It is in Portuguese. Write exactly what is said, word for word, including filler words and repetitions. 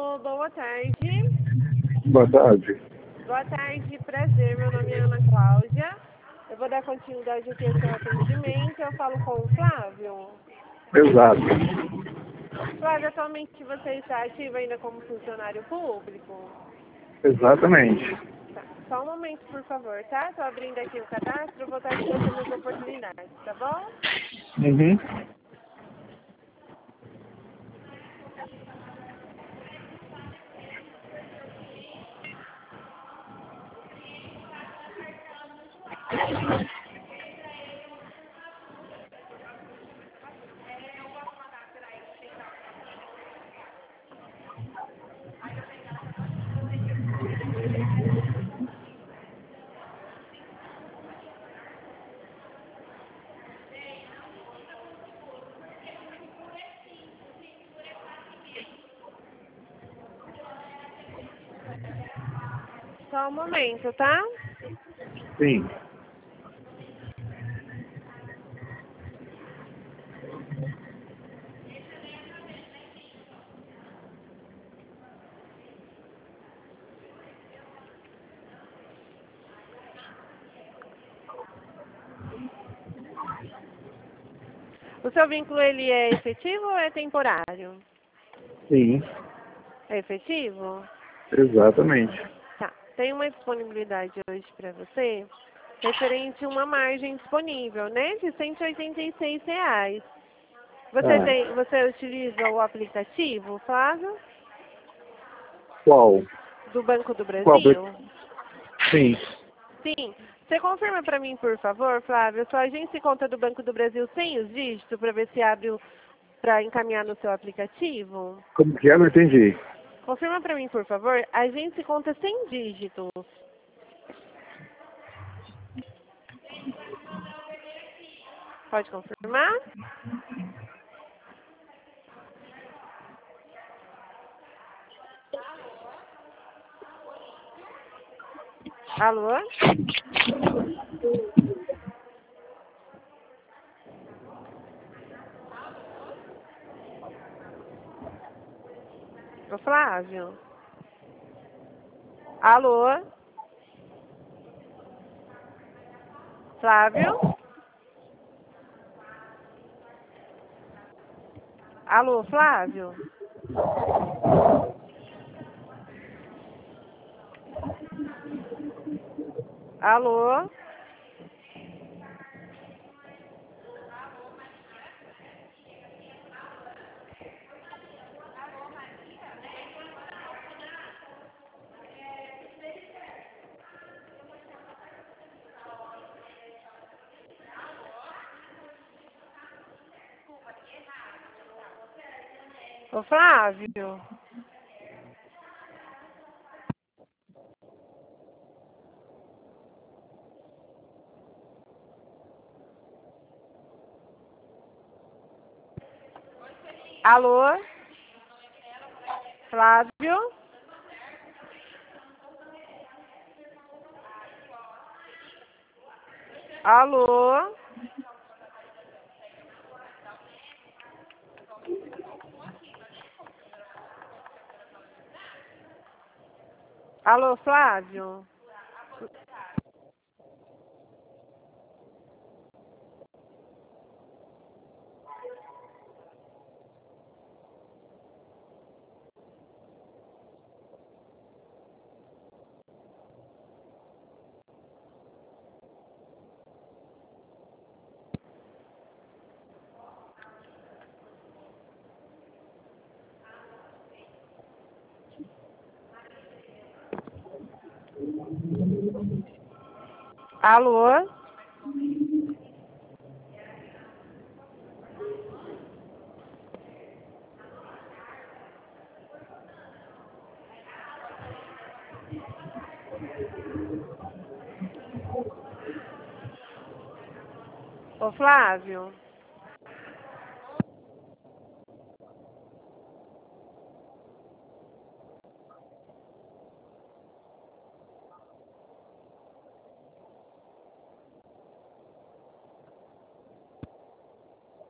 Alô, boa tarde. Boa tarde. Boa tarde, prazer. Meu nome é Ana Cláudia. Eu vou dar continuidade aqui ao seu atendimento. Eu falo com o Flávio. Exato. Flávio, atualmente você está ativo ainda como funcionário público? Exatamente. Tá. Só um momento, por favor, tá? Estou abrindo aqui o cadastro, vou estar dando as oportunidades, tá bom? Uhum. Só um momento, tá? Sim. O seu vínculo, ele é efetivo ou é temporário? Sim. É efetivo? Exatamente. Tá. Tem uma disponibilidade hoje para você referente a uma margem disponível, né? De cento e oitenta e seis reais. Você, Ah, tem, você utiliza o aplicativo, Flávio, qual? do Banco do Qual? Brasil? Sim. Sim. Você confirma para mim, por favor, Flávio, sua agência e conta do Banco do Brasil sem os dígitos para ver se abre para encaminhar no seu aplicativo? Como que é? Não entendi. Confirma para mim, por favor, agência e conta sem dígitos. Pode confirmar? Alô? Ô, Flávio? Alô? Flávio? Alô, Flávio? Alô? Ô, Flávio? Alô? Flávio? Alô? Alô, Flávio? Alô? Ô, Flávio?